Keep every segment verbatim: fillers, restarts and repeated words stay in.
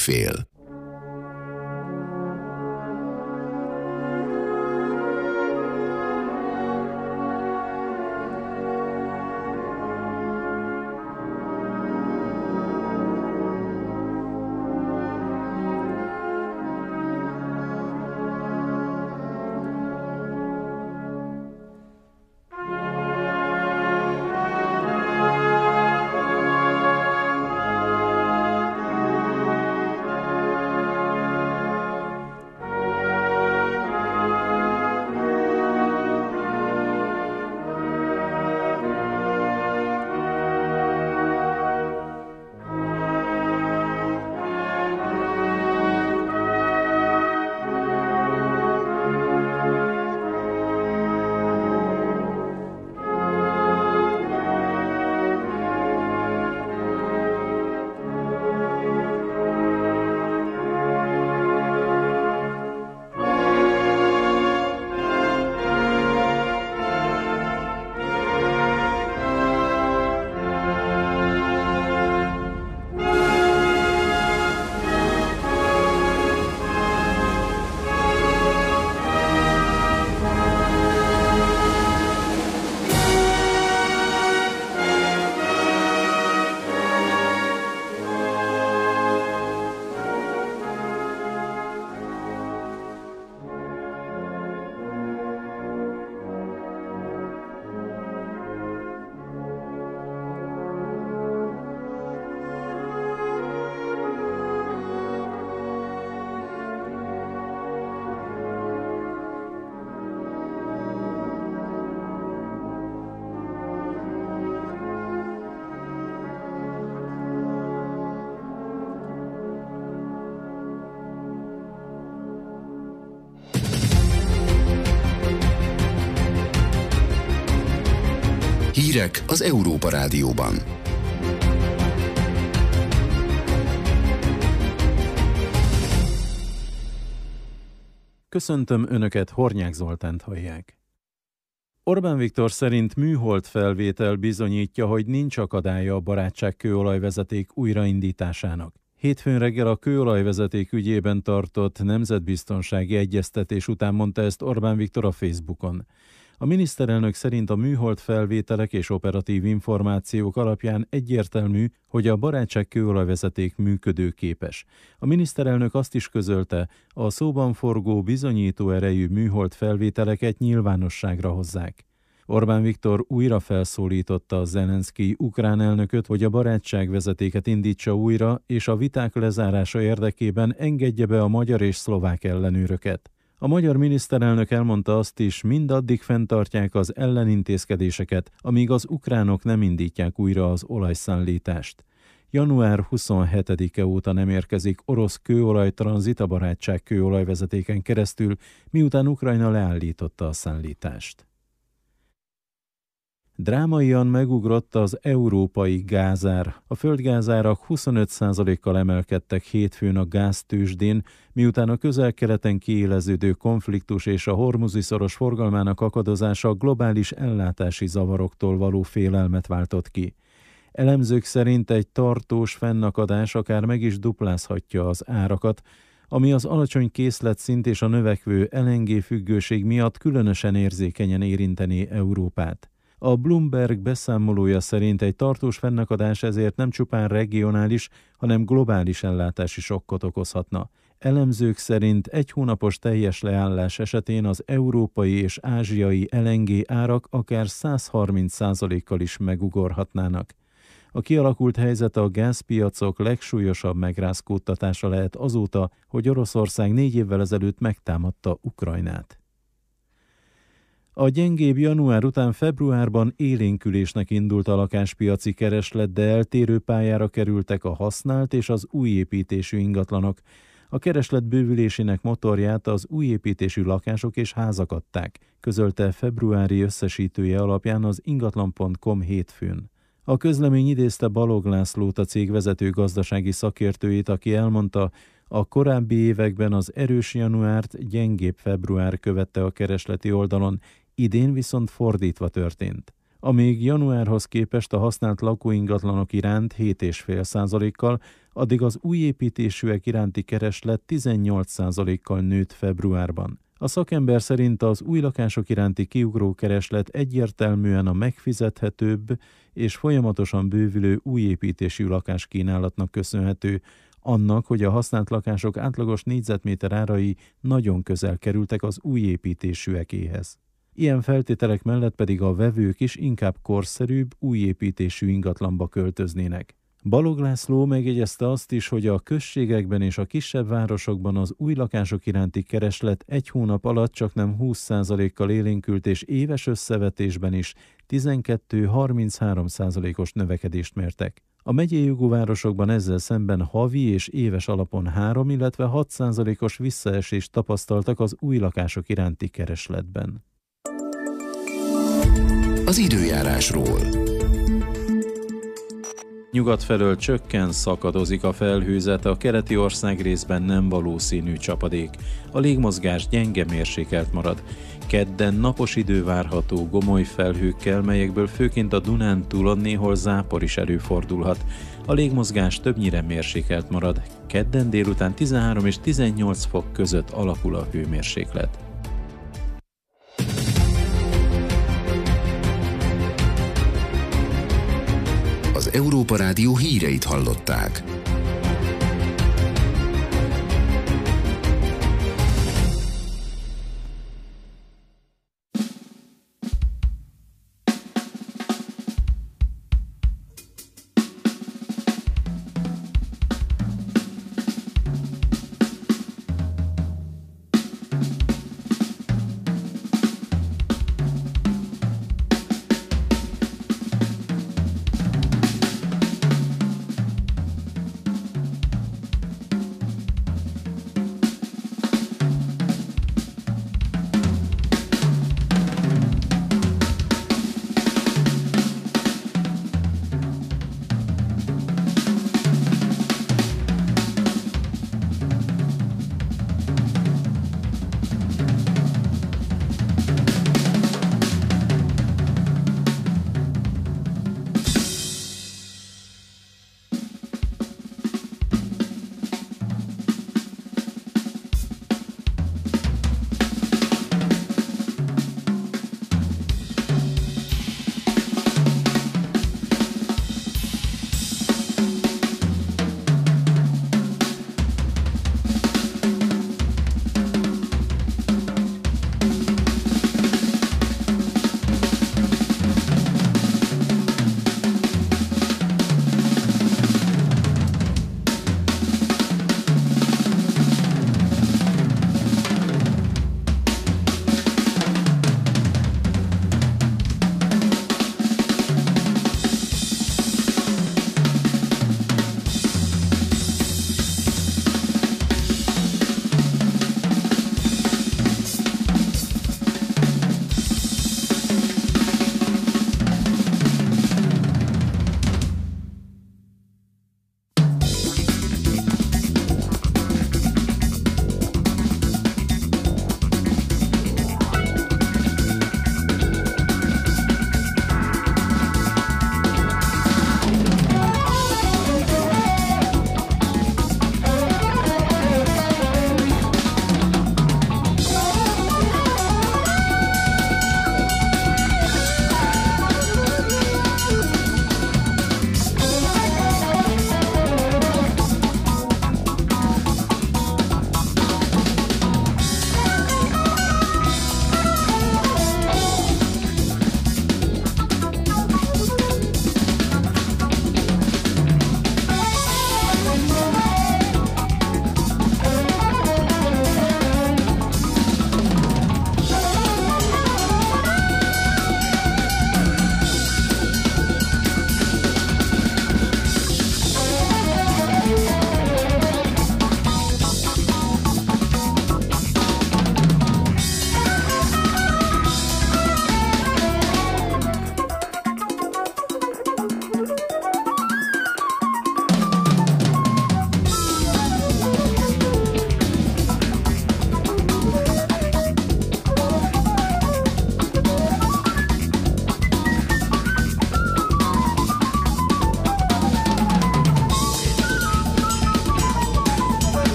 fél. Hírek az Európa Rádióban. Köszöntöm Önöket, Hornyák Zoltánt hallják. Orbán Viktor szerint műhold felvétel bizonyítja, hogy nincs akadálya a Barátság kőolajvezeték újraindításának. Hétfőn reggel a kőolajvezeték ügyében tartott nemzetbiztonsági egyeztetés után mondta ezt Orbán Viktor a Facebookon. A miniszterelnök szerint a műhold felvételek és operatív információk alapján egyértelmű, hogy a Barátság kőolajvezeték működőképes. A miniszterelnök azt is közölte, a szóban forgó bizonyító erejű műhold felvételeket nyilvánosságra hozzák. Orbán Viktor újra felszólította Zelenszkij ukrán elnököt, hogy a barátságvezetéket indítsa újra, és a viták lezárása érdekében engedje be a magyar és szlovák ellenőröket. A magyar miniszterelnök elmondta azt is, mindaddig fenntartják az ellenintézkedéseket, amíg az ukránok nem indítják újra az olajszállítást. január huszonhetedike óta nem érkezik orosz kőolajtranzit a Barátság kőolajvezetéken keresztül, miután Ukrajna leállította a szállítást. Drámaian megugrott az európai gázár. A földgázárak huszonöt százalékkal emelkedtek hétfőn a gáztőzsdén, miután a közel-keleten kiéleződő konfliktus és a Hormuzi-szoros forgalmának akadozása globális ellátási zavaroktól való félelmet váltott ki. Elemzők szerint egy tartós fennakadás akár meg is duplázhatja az árakat, ami az alacsony készletszint és a növekvő el en gé függőség miatt különösen érzékenyen érinteni Európát. A Bloomberg beszámolója szerint egy tartós fennakadás ezért nem csupán regionális, hanem globális ellátási sokkot okozhatna. Elemzők szerint egy hónapos teljes leállás esetén az európai és ázsiai el en gé árak akár száz harminc százalékkal is megugorhatnának. A kialakult helyzet a gázpiacok legsúlyosabb megrázkódtatása lehet azóta, hogy Oroszország négy évvel ezelőtt megtámadta Ukrajnát. A gyengébb január után februárban élénkülésnek indult a lakáspiaci kereslet, de eltérő pályára kerültek a használt és az új építésű ingatlanok. A kereslet bővülésének motorját az új építésű lakások és házak adták, közölte februári összesítője alapján az ingatlan pont com hétfőn. A közlemény idézte Balog Lászlót, a cég vezető gazdasági szakértőjét, aki elmondta, a korábbi években az erős januárt gyengébb február követte a keresleti oldalon, idén viszont fordítva történt. Amíg januárhoz képest a használt lakóingatlanok iránt hét egész öt százalékkal, addig az új építésűek iránti kereslet tizennyolc százalékkal nőtt februárban. A szakember szerint az új lakások iránti kiugró kereslet egyértelműen a megfizethetőbb és folyamatosan bővülő új építésű lakáskínálatnak köszönhető, annak, hogy a használt lakások átlagos négyzetméter árai nagyon közel kerültek az új építésűekéhez. Ilyen feltételek mellett pedig a vevők is inkább korszerűbb, új építésű ingatlanba költöznének. Balog László megjegyezte azt is, hogy a községekben és a kisebb városokban az új lakások iránti kereslet egy hónap alatt csaknem húsz százalékkal élénkült, és éves összevetésben is tizenkettő-harminchárom százalékos növekedést mértek. A megyei jogú városokban ezzel szemben havi és éves alapon három, illetve hat százalékos visszaesést tapasztaltak az új lakások iránti keresletben. Az időjárásról. Nyugat felől csökken, szakadozik a felhőzet, a keleti ország részben nem valószínű csapadék. A légmozgás gyenge, mérsékelt marad. Kedden napos idő várható gomoly felhőkkel, melyekből főként a Dunántúlon néhol zápor is előfordulhat. A légmozgás többnyire mérsékelt marad. Kedden délután tizenhárom és tizennyolc fok között alakul a hőmérséklet. Az Európa Rádió híreit hallották.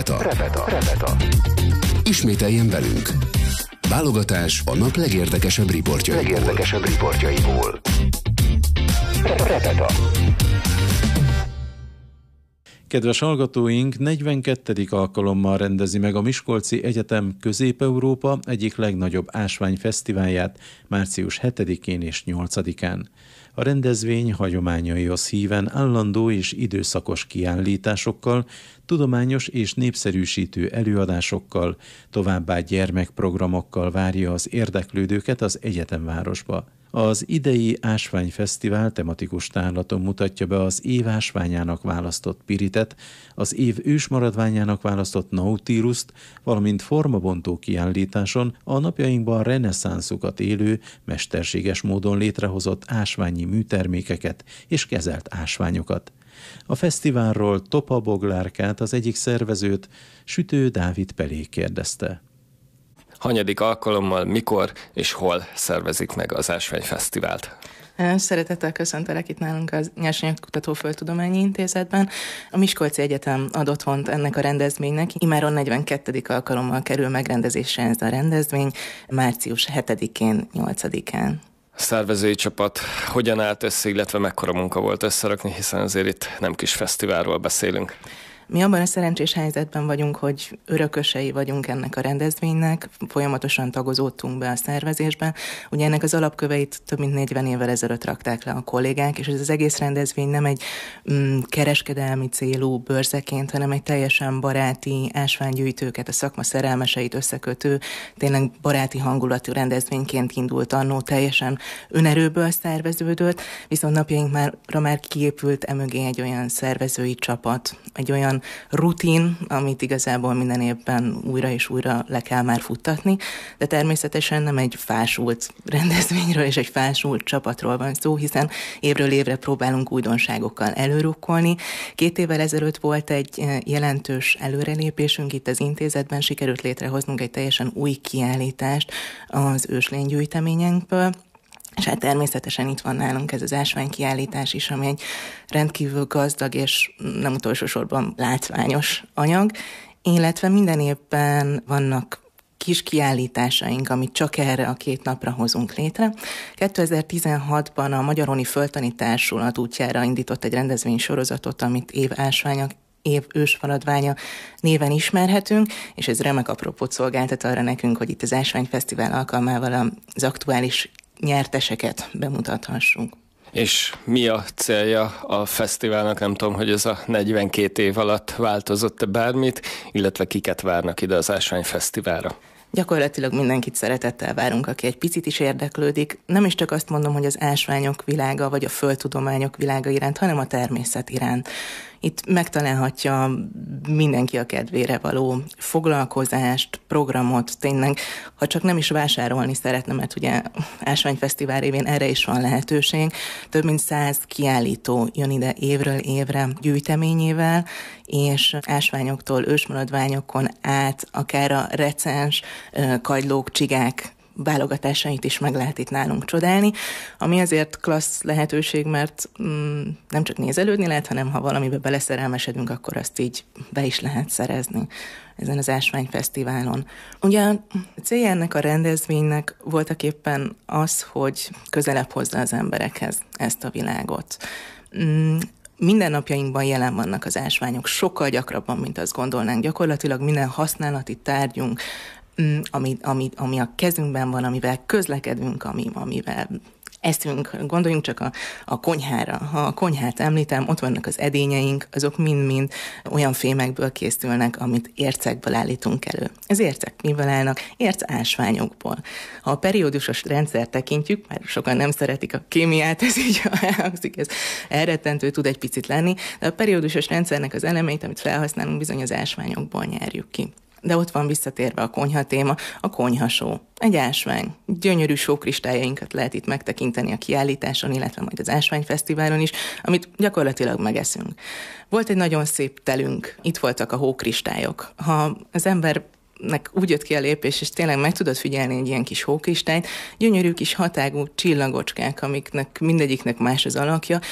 Repeta. Repeta. Repeta. Ismételjen velünk. Válogatás a nap legérdekesebb riportjaiból. Legérdekesebb riportjaiból. Repeta. Kedves hallgatóink, negyvenkettedik alkalommal rendezi meg a Miskolci Egyetem Közép-Európa egyik legnagyobb ásványfesztiválját március hetedikén és nyolcadikán. A rendezvény hagyományaihoz híven állandó és időszakos kiállításokkal, tudományos és népszerűsítő előadásokkal, továbbá gyermekprogramokkal várja az érdeklődőket az egyetemvárosba. Az idei ásványfesztivál tematikus tárlaton mutatja be az év ásványának választott piritet, az év ősmaradványának választott nautilust, valamint formabontó kiállításon a napjainkban reneszánszukat élő, mesterséges módon létrehozott ásványi műtermékeket és kezelt ásványokat. A fesztiválról Topa Boglárkát, az egyik szervezőt, Sütő Dávid Pelé kérdezte. Hanyadik alkalommal, mikor és hol szervezik meg az Ásványfesztivált? Szeretettel köszöntelek itt nálunk az Nyersanyagkutató Földtudományi Intézetben. A Miskolci Egyetem ad otthont ennek a rendezvénynek. Imáron negyvenkettedik alkalommal kerül megrendezésre ez a rendezvény, március hetedikén, nyolcadikán. A szervezői csapat hogyan állt össze, illetve mekkora munka volt összerakni, hiszen azért itt nem kis fesztiválról beszélünk. Mi abban a szerencsés helyzetben vagyunk, hogy örökösei vagyunk ennek a rendezvénynek, folyamatosan tagozódtunk be a szervezésbe. Ugye ennek az alapköveit több mint negyven évvel ezelőtt rakták le a kollégák, és ez az egész rendezvény nem egy mm, kereskedelmi célú bőrzeként, hanem egy teljesen baráti ásványgyűjtőket, a szakma szerelmeseit összekötő, tényleg baráti hangulatú rendezvényként indult annó, teljesen önerőből szerveződött, viszont napjainkra már kiépült emögé egy olyan szervezői csapat, egy olyan rutin, amit igazából minden évben újra és újra le kell már futtatni, de természetesen nem egy fásult rendezvényről és egy fásult csapatról van szó, hiszen évről évre próbálunk újdonságokkal előrukkolni. Két évvel ezelőtt volt egy jelentős előrelépésünk itt az intézetben, sikerült létrehoznunk egy teljesen új kiállítást az őslénygyűjteményünkből, és hát természetesen itt van nálunk ez az ásványkiállítás is, ami egy rendkívül gazdag és nem utolsó sorban látványos anyag, illetve minden évben vannak kis kiállításaink, amit csak erre a két napra hozunk létre. kétezer-tizenhatban a Magyaroni Földtani Társulat útjára indított egy rendezvénysorozatot, amit év ásványok, év ősmaradványa néven ismerhetünk, és ez remek apropót szolgáltat arra nekünk, hogy itt az Ásványfesztivál alkalmával az aktuális nyerteseket bemutathassunk. És mi a célja a fesztiválnak? Nem tudom, hogy ez a negyvenkét év alatt változott-e bármit, illetve kiket várnak ide az Ásványfesztiválra? Gyakorlatilag mindenkit szeretettel várunk, aki egy picit is érdeklődik. Nem is csak azt mondom, hogy az ásványok világa, vagy a földtudományok világa iránt, hanem a természet iránt. Itt megtalálhatja mindenki a kedvére való foglalkozást, programot, tényleg, ha csak nem is vásárolni szeretne, mert ugye Ásványfesztivál révén erre is van lehetőség. Több mint száz kiállító jön ide évről évre gyűjteményével, és ásványoktól, ősmaradványokon át, akár a recens, kagylók, csigák válogatásait is meg lehet itt nálunk csodálni, ami azért klassz lehetőség, mert mm, nem csak nézelődni lehet, hanem ha valamibe beleszerelmesedünk, akkor azt így be is lehet szerezni ezen az Ásványfesztiválon. Ugye a célja ennek a rendezvénynek voltak éppen az, hogy közelebb hozza az emberekhez ezt a világot. Mm, Minden napjainkban jelen vannak az ásványok, sokkal gyakrabban, mint azt gondolnánk. Gyakorlatilag minden használati tárgyunk, Ami, ami, ami a kezünkben van, amivel közlekedünk, ami, amivel eszünk, gondoljunk csak a, a konyhára. Ha a konyhát említem, ott vannak az edényeink, azok mind-mind olyan fémekből készülnek, amit ércekből állítunk elő. Az ércek miből állnak? Érc ásványokból. Ha a periódusos rendszert tekintjük, mert sokan nem szeretik a kémiát, ez így elhangzik, ez elrettentő tud egy picit lenni, de a periódusos rendszernek az elemeit, amit felhasználunk, bizony az ásványokból nyerjük ki. De ott van visszatérve a konyha téma, a konyhasó. Egy ásvány. Gyönyörű sókristályainkat lehet itt megtekinteni a kiállításon, illetve majd az Ásványfesztiválon is, amit gyakorlatilag megeszünk. Volt egy nagyon szép telünk, itt voltak a hókristályok. Ha az ember nek úgy jött ki a lépés, és tényleg meg tudod figyelni egy ilyen kis hókristályt, gyönyörű kis hatágú csillagocskák, amiknek mindegyiknek más az alakja,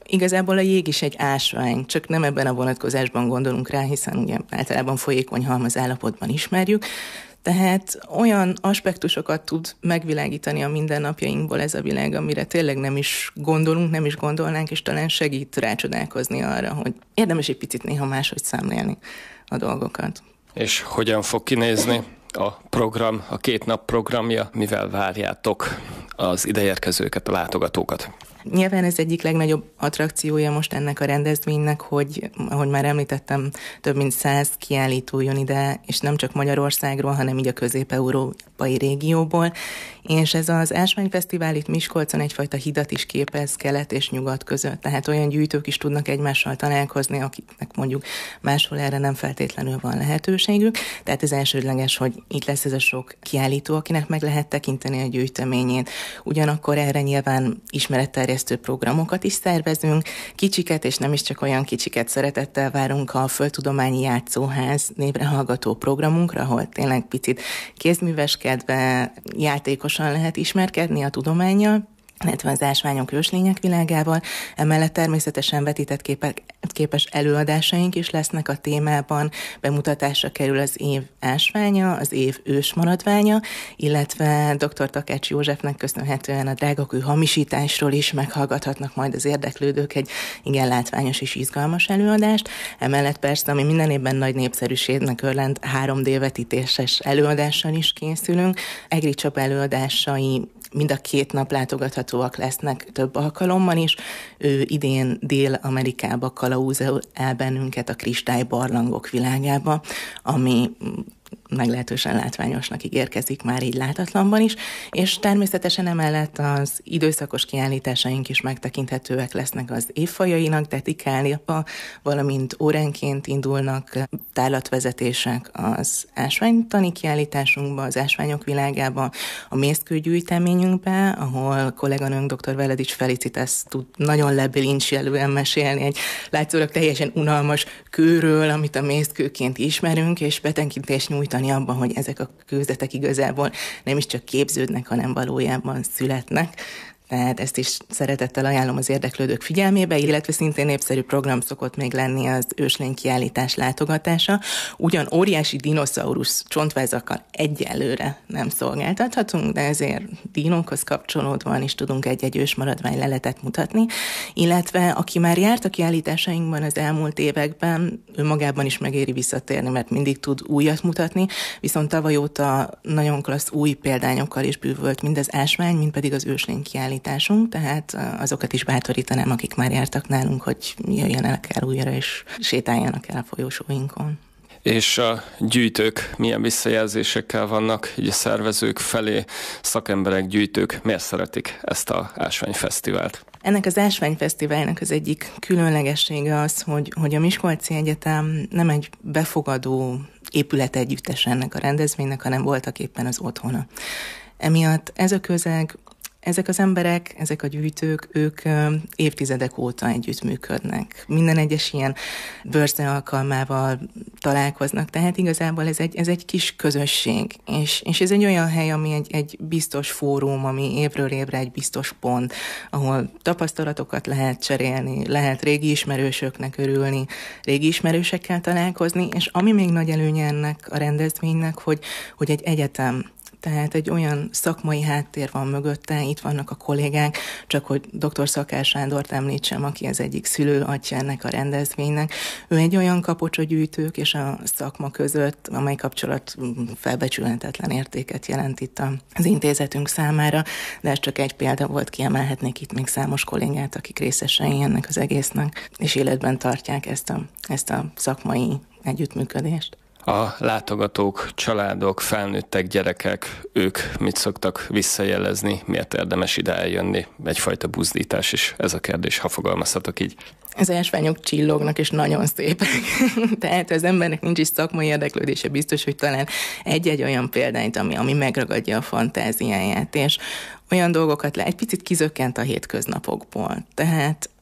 Igazából a jég is egy ásvány, csak nem ebben a vonatkozásban gondolunk rá, hiszen ugye általában folyékony halmaz állapotban ismerjük. Tehát olyan aspektusokat tud megvilágítani a mindennapjainkból ez a világ, amire tényleg nem is gondolunk, nem is gondolnánk, és talán segít rácsodálkozni arra, hogy érdemes egy picit néha máshogy számlálni a dolgokat. És hogyan fog kinézni a program, a két nap programja, mivel várjátok az ideérkezőket, a látogatókat? Nyilván ez egyik legnagyobb attrakciója most ennek a rendezvénynek, hogy, ahogy már említettem, több mint száz kiállító jön ide, és nem csak Magyarországról, hanem így a közép-európai régióból. És ez az Ásványfesztivál itt Miskolcon egyfajta hidat is képez kelet és nyugat között. Tehát olyan gyűjtők is tudnak egymással találkozni, akiknek mondjuk máshol erre nem feltétlenül van lehetőségük. Tehát ez elsődleges, hogy itt lesz ez a sok kiállító, akinek meg lehet tekinteni a gyűjteményét. Ugyanakkor erre nyilván ismeretterjesztő programokat is szervezünk. Kicsiket, és nem is csak olyan kicsiket szeretettel várunk a Földtudományi Játszóház névre hallgató programunkra, ahol tényleg picit kézműveskedve, játékos lehet ismerkedni a tudománnyal, illetve az ásványok őslények világával. Emellett természetesen vetített képek, képes előadásaink is lesznek a témában. Bemutatásra kerül az év ásványa, az év ősmaradványa, illetve dr. Takács Józsefnek köszönhetően a drágakő hamisításról is meghallgathatnak majd az érdeklődők egy igen látványos és izgalmas előadást. Emellett persze, ami minden évben nagy népszerűségnek örvend, három dé vetítéses előadással is készülünk. Egri Csaba előadásai mind a két nap látogathatóak lesznek több alkalommal is. Ő idén Dél-Amerikába kalauzol el bennünket a kristálybarlangok világába, ami meglehetősen látványosnak ígérkezik már így látatlanban is, és természetesen emellett az időszakos kiállításaink is megtekinthetőek lesznek az évfajainak dedikálva, valamint óránként indulnak tárlatvezetések az ásványtani kiállításunkba, az ásványok világába, a mészkőgyűjteményünkbe, ahol kolléganőnk dr. Veledics Felicitas tud nagyon lebilincselően mesélni egy látszólag teljesen unalmas kőről, amit a mészkőként ismerünk, és betekintést nyújtani abban, hogy ezek a kőzetek igazából nem is csak képződnek, hanem valójában születnek. Tehát ezt is szeretettel ajánlom az érdeklődők figyelmébe, illetve szintén népszerű program szokott még lenni az őslénykiállítás látogatása. Ugyan óriási dinoszaurusz csontvázakkal egyelőre nem szolgáltathatunk, de ezért dinókhoz kapcsolódóan is tudunk egy-egy ősmaradvány leletet mutatni, illetve aki már járt a kiállításainkban az elmúlt években, ő magában is megéri visszatérni, mert mindig tud újat mutatni, viszont tavaly óta nagyon klassz új példányokkal is bűvölt mind az ásvány, mind pedig az őslénykiállítás. Tehát azokat is bátorítanám, akik már jártak nálunk, hogy jöjjenek el újra, és sétáljanak el a folyosóinkon. És a gyűjtők milyen visszajelzésekkel vannak így a szervezők felé, szakemberek, gyűjtők, miért szeretik ezt az Ásványfesztivált? Ennek az Ásványfesztiválnak az egyik különlegessége az, hogy, hogy a Miskolci Egyetem nem egy befogadó épület együttes ennek a rendezvénynek, hanem voltak éppen az otthona. Emiatt ez a közeg, ezek az emberek, ezek a gyűjtők, ők évtizedek óta együttműködnek. Minden egyes ilyen bőrze alkalmával találkoznak, tehát igazából ez egy, ez egy kis közösség, és, és ez egy olyan hely, ami egy, egy biztos fórum, ami évről évre egy biztos pont, ahol tapasztalatokat lehet cserélni, lehet régi ismerősöknek örülni, régi ismerősekkel találkozni, és ami még nagy előnye ennek a rendezvénynek, hogy, hogy egy egyetem, tehát egy olyan szakmai háttér van mögötte, itt vannak a kollégák, csak hogy dr. Szakár Sándort említsem, aki az egyik szülő atya ennek a rendezvénynek. Ő egy olyan kapocs a gyűjtők és a szakma között, amely kapcsolat felbecsülhetetlen értéket jelent itt az intézetünk számára, de ez csak egy példa volt, kiemelhetnék itt még számos kollégát, akik részesei ennek az egésznek, és életben tartják ezt a, ezt a szakmai együttműködést. A látogatók, családok, felnőttek, gyerekek, ők mit szoktak visszajelezni, miért érdemes ide eljönni? Egyfajta buzdítás is ez a kérdés, ha fogalmazhatok így. Az ásványok csillognak, és nagyon szépek. Tehát az embernek nincs is szakmai érdeklődése, biztos, hogy talán egy-egy olyan példányt, ami, ami megragadja a fantáziáját, és olyan dolgokat le, egy picit kizökkent a hétköznapokból. Tehát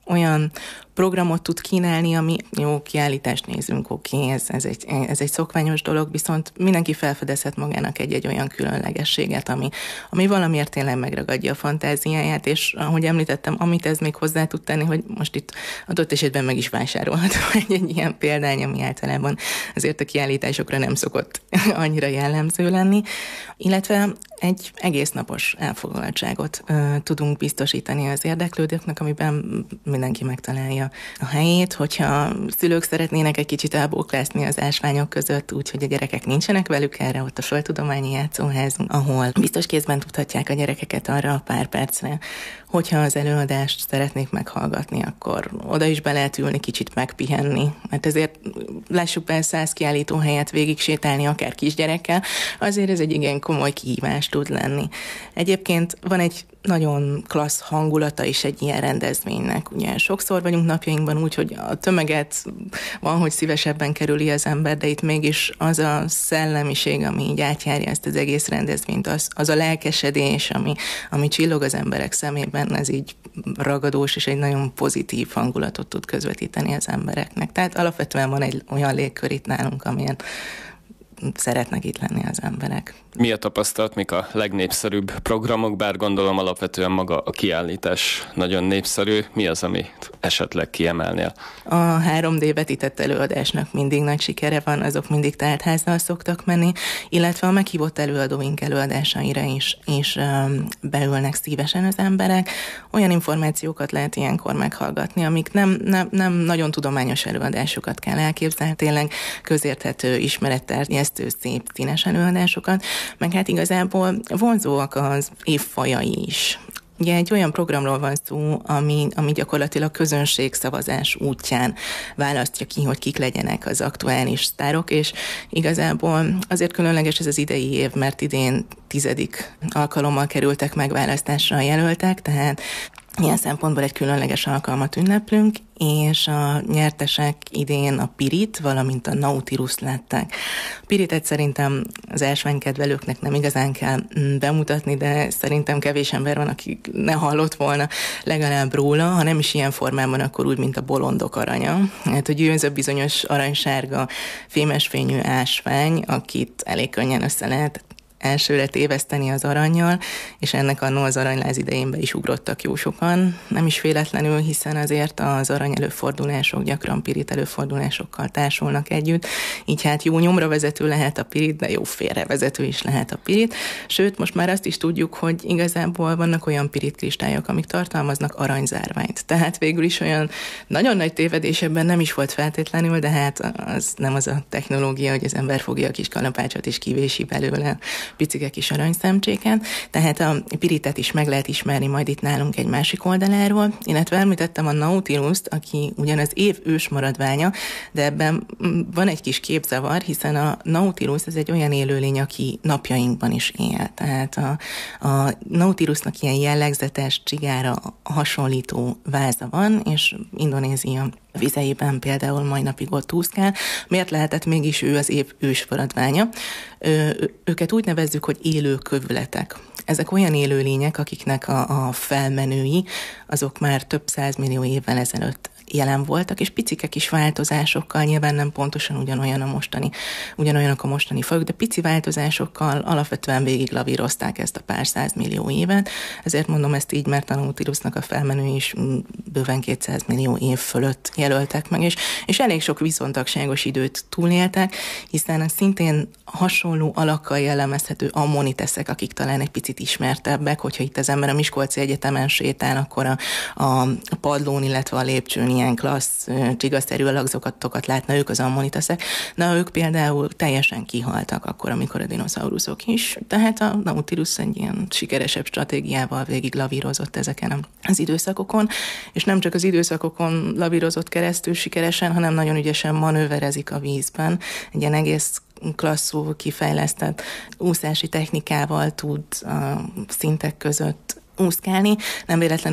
olyan programot tud kínálni, ami jó, kiállítást nézünk, oké, okay, ez, ez, egy, ez egy szokványos dolog, viszont mindenki felfedezhet magának egy-egy olyan különlegességet, ami, ami valamiért tényleg megragadja a fantáziáját, és ahogy említettem, amit ez még hozzá tud tenni, hogy most itt adott esetben meg is vásárolható egy, egy ilyen példány, ami általában azért a kiállításokra nem szokott annyira jellemző lenni, illetve egy egész napos elfoglaltságot ö, tudunk biztosítani az érdeklődőknek, amiben mindenki megtalálja a helyét. Hogyha szülők szeretnének egy kicsit elbóklászni az ásványok között, úgyhogy a gyerekek nincsenek velük, erre ott a Földtudományi Játszóház, ahol biztos kézben tudhatják a gyerekeket arra a pár percre, hogyha az előadást szeretnék meghallgatni, akkor oda is be lehet ülni, kicsit megpihenni. Mert ezért lássuk be, száz kiállító helyet végig sétálni akár kisgyerekkel, azért ez egy igen komoly kihívás tud lenni. Egyébként van egy nagyon klassz hangulata is egy ilyen rendezvénynek. Ugye sokszor vagyunk napjainkban úgy, hogy a tömeget van, hogy szívesebben kerüli az ember, de itt mégis az a szellemiség, ami így átjárja ezt az egész rendezvényt, az, az a lelkesedés, ami, ami csillog az emberek szemében, ez így ragadós és egy nagyon pozitív hangulatot tud közvetíteni az embereknek. Tehát alapvetően van egy olyan légkör itt nálunk, amilyen szeretnek itt lenni az emberek. Mi a tapasztalat, mik a legnépszerűbb programok, bár gondolom alapvetően maga a kiállítás nagyon népszerű. Mi az, ami esetleg kiemelnél? A három dé vetített előadásnak mindig nagy sikere van, azok mindig tártházzal szoktak menni, illetve a meghívott előadóink előadásaira is, is um, beülnek szívesen az emberek. Olyan információkat lehet ilyenkor meghallgatni, amik nem, nem, nem nagyon tudományos előadásokat kell elképzelni, tényleg közérthető, ismeretterjesztő, szép, színes előadásokat, meg hát igazából vonzóak az évfajai is. Ugye egy olyan programról van szó, ami, ami gyakorlatilag közönségszavazás útján választja ki, hogy kik legyenek az aktuális sztárok, és igazából azért különleges ez az idei év, mert idén tizedik alkalommal kerültek megválasztásra a jelöltek, tehát ilyen szempontból egy különleges alkalmat ünneplünk, és a nyertesek idén a Pirit, valamint a Nautilus lettek. A Piritet szerintem az ásványkedvelőknek nem igazán kell bemutatni, de szerintem kevés ember van, aki ne hallott volna legalább róla, ha nem is ilyen formában, akkor úgy, mint a bolondok aranya. Hát, hogy ez a bizonyos aranysárga fémesfényű ásvány, akit elég könnyen össze lehet elsőre téveszteni az arannyal, és ennek annó az aranyláz idején be is ugrottak jó sokan. Nem is véletlenül, hiszen azért az arany előfordulások gyakran pirit előfordulásokkal társulnak együtt, így hát jó nyomra vezető lehet a pirit, de jó félrevezető is lehet a pirit. Sőt, most már azt is tudjuk, hogy igazából vannak olyan pirit kristályok, amik tartalmaznak aranyzárványt. Tehát végül is olyan nagyon nagy tévedés ebben nem is volt feltétlenül, de hát az nem az a technológia, hogy az ember fogja a kis kalapácsot és kivési belőle picike kis aranyszemcséken, tehát a piritet is meg lehet ismerni majd itt nálunk egy másik oldaláról, illetve említettem a Nautilust, aki ugyan az év ős maradványa, de ebben van egy kis képzavar, hiszen a Nautilus ez egy olyan élőlény, aki napjainkban is él. Tehát a, a Nautilusnak ilyen jellegzetes csigára hasonlító váza van, és Indonézia vizeiben például mai napig ott úszkál. Miért lehetett mégis ő az év ősmaradványa? Őket úgy nevezzük, hogy élő kövületek. Ezek olyan élőlények, akiknek a, a felmenői, azok már több százmillió évvel ezelőtt jelen voltak, és picike kis változásokkal, nyilván nem pontosan ugyanolyan a mostani, ugyanolyanok a mostani fajok, de pici változásokkal alapvetően végig lavírozták ezt a pár százmillió évet. Ezért mondom ezt így, mert a Nautilusnak a felmenői is bőven kétszáz millió év fölött jelöltek meg, és, és elég sok viszontagságos időt túléltek, hiszen szintén hasonló alakkal jellemezhető ammoniteszek, akik talán egy picit ismertebbek, hogyha itt az ember a Miskolci Egyetemen sétál, akkor a, a, a padlón, illetve a lépcsőn ilyen klassz, csigaszerű alakzatokat látna, ők az ammoniteszek. Na, ők például teljesen kihaltak akkor, amikor a dinoszauruszok is. Tehát a Nautilus egy ilyen sikeresebb stratégiával végig lavírozott ezeken az időszakokon, és nem csak az időszakokon lavírozott keresztül sikeresen, hanem nagyon ügyesen manőverezik a vízben. Egy ilyen egész klasszul kifejlesztett úszási technikával tud a szintek között úszkálni. Nem véletlenül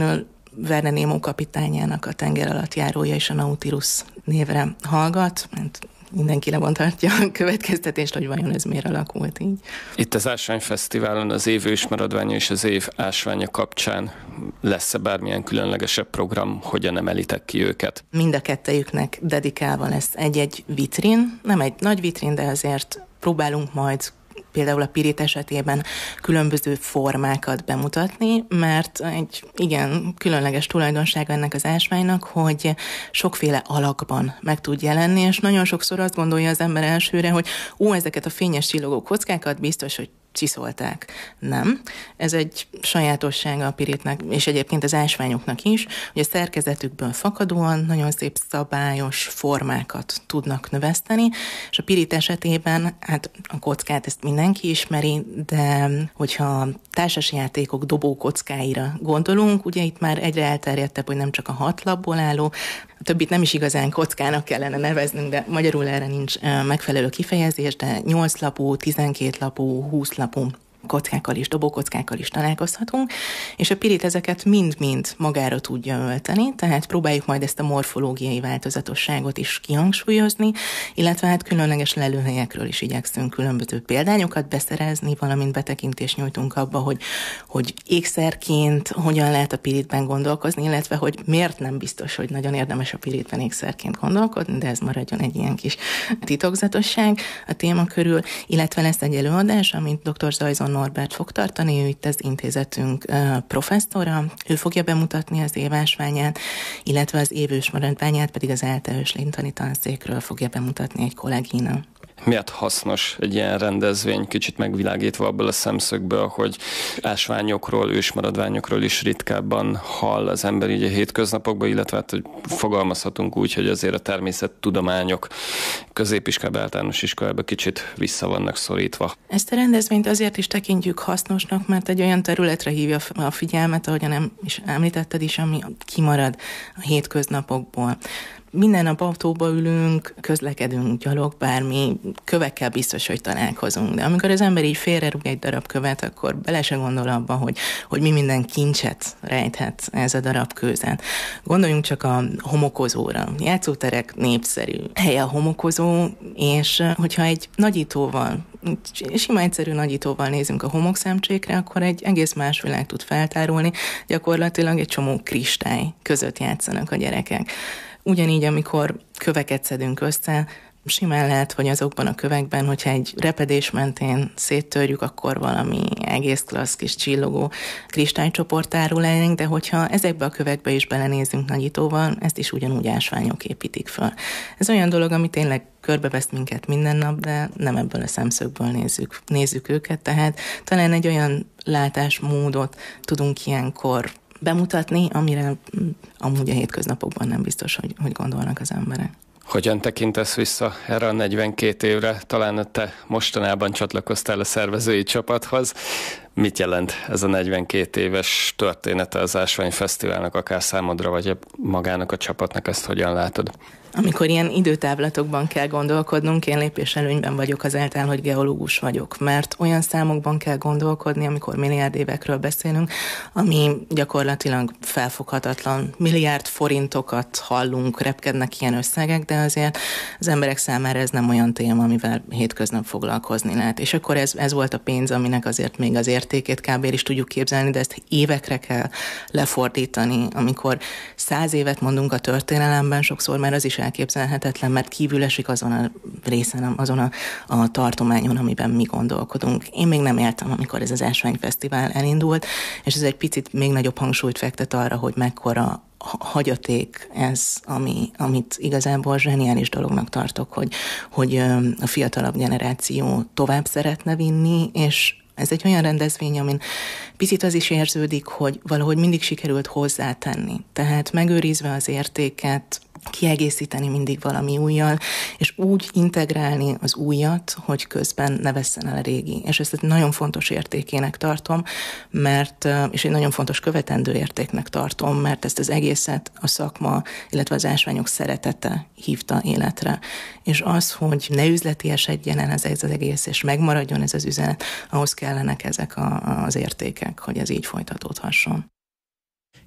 Verne Nemo kapitányának a tengeralattjárója és a Nautilus névre hallgat. Mindenki levontatja a következtetést, hogy vajon ez miért alakult így. Itt az Ásványfesztiválon az év ősmaradványa és az év ásványa kapcsán lesz-e bármilyen különlegesebb program, hogyan emelitek ki őket? Mind a kettejüknek dedikálva lesz egy-egy vitrin, nem egy nagy vitrin, de azért próbálunk majd például a pirit esetében különböző formákat bemutatni, mert egy igen különleges tulajdonsága ennek az ásványnak, hogy sokféle alakban meg tud jelenni, és nagyon sokszor azt gondolja az ember elsőre, hogy ó, ezeket a fényes csillogó kockákat biztos, hogy csiszolták. Nem. Ez egy sajátossága a piritnek, és egyébként az ásványoknak is, hogy a szerkezetükből fakadóan nagyon szép szabályos formákat tudnak növeszteni, és a pirit esetében, hát a kockát ezt mindenki ismeri, de hogyha társasjátékok dobókockáira gondolunk, ugye itt már egyre elterjedtebb, hogy nem csak a hat lapból álló, a többit nem is igazán kockának kellene neveznünk, de magyarul erre nincs megfelelő kifejezés, de nyolc lapú, tizenkét lapú, húsz lapú kockákkal is, dobókockákkal is találkozhatunk, és a pirit ezeket mind-mind magára tudja ölteni, tehát próbáljuk majd ezt a morfológiai változatosságot is kihangsúlyozni, illetve hát különleges lelőhelyekről is igyekszünk különböző példányokat beszerezni, valamint betekintést nyújtunk abba, hogy, hogy ékszerként hogyan lehet a piritben gondolkozni, illetve hogy miért nem biztos, hogy nagyon érdemes a piritben ékszerként gondolkodni, de ez maradjon egy ilyen kis titokzatosság a téma körül, illetve lesz egy előadás, amit dr. Zajzon Norbert fog tartani, ő itt az intézetünk uh, professzora, ő fogja bemutatni az évásványát, illetve az évős maradványát pedig az ELTE Őslintani tanszékről fogja bemutatni egy kollégina. Miért hasznos egy ilyen rendezvény, kicsit megvilágítva abból a szemszögből, hogy ásványokról, ősmaradványokról is ritkábban hall az ember így a hétköznapokban, illetve hát, hogy fogalmazhatunk úgy, hogy azért a természettudományok középiskolában, általános iskolában kicsit vissza vannak szorítva. Ezt a rendezvényt azért is tekintjük hasznosnak, mert egy olyan területre hívja a figyelmet, ahogyan nem is említetted is, ami kimarad a hétköznapokból. Minden nap autóba ülünk, közlekedünk, gyalog, bármi, kövekkel biztos, hogy találkozunk. De amikor az ember így félrerúg egy darab követ, akkor bele se gondol abba, hogy, hogy mi minden kincset rejthet ez a darab kőzen. Gondoljunk csak a homokozóra. Játszóterek népszerű helye a homokozó, és hogyha egy nagyítóval, sima egyszerű nagyítóval nézünk a homokszemcsékre, akkor egy egész más világ tud feltárulni. Gyakorlatilag egy csomó kristály között játszanak a gyerekek. Ugyanígy, amikor köveket szedünk össze, simán lehet, hogy azokban a kövekben, hogyha egy repedés mentén széttörjük, akkor valami egész klassz kis csillogó kristálycsoport tárul elénk, de hogyha ezekbe a kövekbe is belenézünk nagyítóval, ezt is ugyanúgy ásványok építik föl. Ez olyan dolog, ami tényleg körbevesz minket minden nap, de nem ebből a szemszögből nézzük, nézzük őket, tehát talán egy olyan látásmódot tudunk ilyenkor bemutatni, amire amúgy a hétköznapokban nem biztos, hogy, hogy gondolnak az emberek. Hogyan tekintesz vissza erre a negyvenkét évre? Talán te mostanában csatlakoztál a szervezői csapathoz. Mit jelent ez a negyvenkét éves története az Ásványfesztiválnak, akár számodra, vagy magának a csapatnak, ezt hogyan látod? Amikor ilyen időtávlatokban kell gondolkodnunk, én lépéselőnyben vagyok azáltal, hogy geológus vagyok, mert olyan számokban kell gondolkodni, amikor milliárd évekről beszélünk, ami gyakorlatilag felfoghatatlan. Milliárd forintokat hallunk, repkednek ilyen összegek, de azért az emberek számára ez nem olyan téma, amivel hétköznap foglalkozni lehet. És akkor ez, ez volt a pénz, aminek azért még az értékét kb. Is tudjuk képzelni, de ezt évekre kell lefordítani. Amikor száz évet mondunk a történelemben, sokszor már az is elképzelhetetlen, mert kívül esik azon a részen, azon a, a tartományon, amiben mi gondolkodunk. Én még nem éltem, amikor ez az Ásványfesztivál elindult, és ez egy picit még nagyobb hangsúlyt fektet arra, hogy mekkora hagyaték ez, ami, amit igazából zseniális dolognak tartok, hogy, hogy a fiatalabb generáció tovább szeretne vinni, és ez egy olyan rendezvény, amin picit az is érződik, hogy valahogy mindig sikerült hozzátenni. Tehát megőrizve az értéket, kiegészíteni mindig valami újjal, és úgy integrálni az újat, hogy közben ne vesszen el a régi. És ezt egy nagyon fontos értékének tartom, mert, és egy nagyon fontos követendő értéknek tartom, mert ezt az egészet a szakma, illetve az ásványok szeretete hívta életre. És az, hogy ne üzletiesedjen el ez az egész, és megmaradjon ez az üzenet, ahhoz kellenek ezek a, az értékek, hogy ez így folytatódhasson.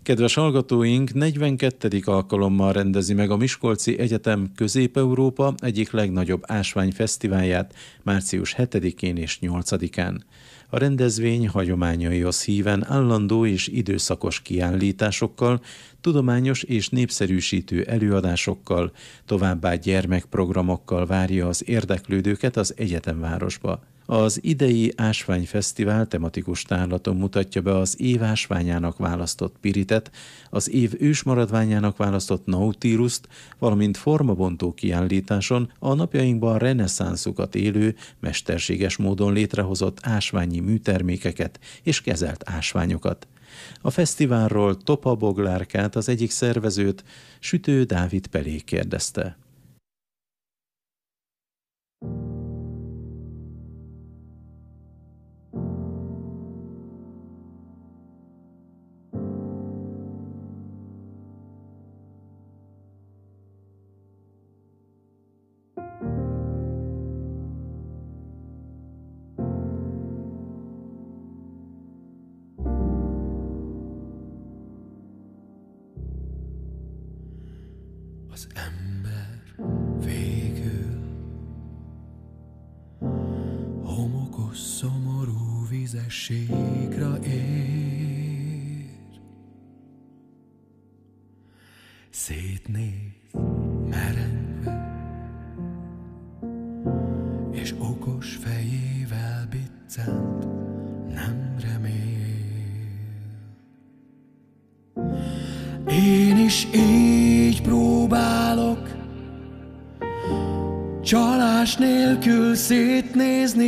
Kedves hallgatóink, negyvenkettedik alkalommal rendezi meg a Miskolci Egyetem Közép-Európa egyik legnagyobb ásványfesztiválját március hetedikén és nyolcadikán. A rendezvény hagyományaihoz híven állandó és időszakos kiállításokkal, tudományos és népszerűsítő előadásokkal, továbbá gyermekprogramokkal várja az érdeklődőket az egyetemvárosba. Az idei ásványfesztivál tematikus tárlaton mutatja be az év ásványának választott piritet, az év ősmaradványának választott nautilust, valamint formabontó kiállításon a napjainkban reneszánszukat élő, mesterséges módon létrehozott ásványi műtermékeket és kezelt ásványokat. A fesztiválról Topa Boglárkát, az egyik szervezőt, Sütő Dávid Pelé kérdezte. Az ember végül homokos, szomorú vizességre ér. Szétnéz merengve, és okos fejével biccent, nem remél. Én is így próbálok csalás nélkül szétnézni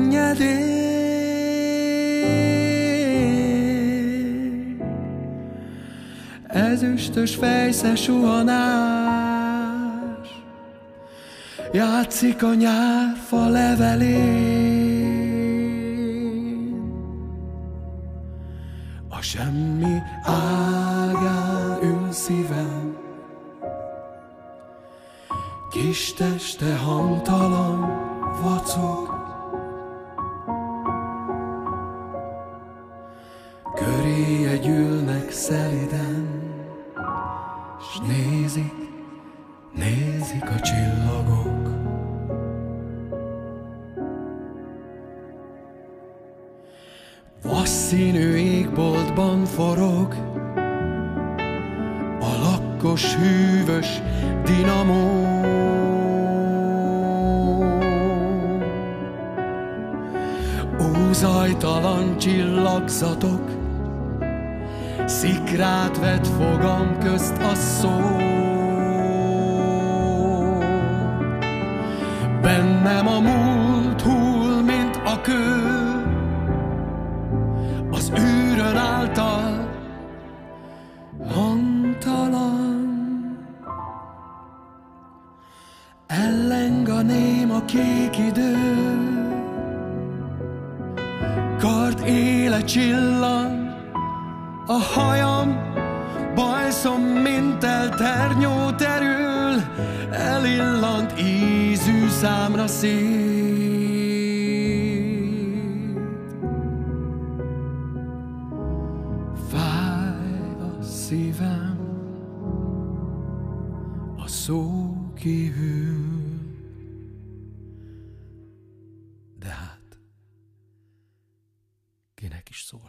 könnyedén. Ezüstös fejsze suhanás játszik a nyárfa levelén. A semmi ágán ül szívem, kis teste hangtalan vacog. Köréje gyűlnek szeliden, s nézik, nézik a csillagok. Vasszínű égboltban forog a lakkos, hűvös dinamó. Ózajtalan csillagzatok, szikrát vet fogam közt a szó. Bennem a múlt hull, mint a kő, az űrön által hangtalan. Elleng a néma kék idő, kard éle csillan, a hajam bajszom, mint elternyó terül, elillant ízű számra szét. Fáj a szívem, a szó kihűl, de hát kinek is szólanék?